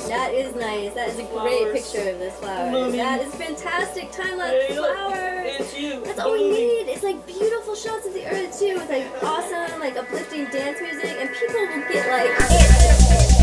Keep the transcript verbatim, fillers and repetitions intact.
That is nice. That is a great picture of this flower. Blooming. That is fantastic. Time-lapse Hey, look, flowers. it's you. That's all we blooming. need. It's like beautiful shots of the earth too, with like awesome, like uplifting dance music, and people will get like it.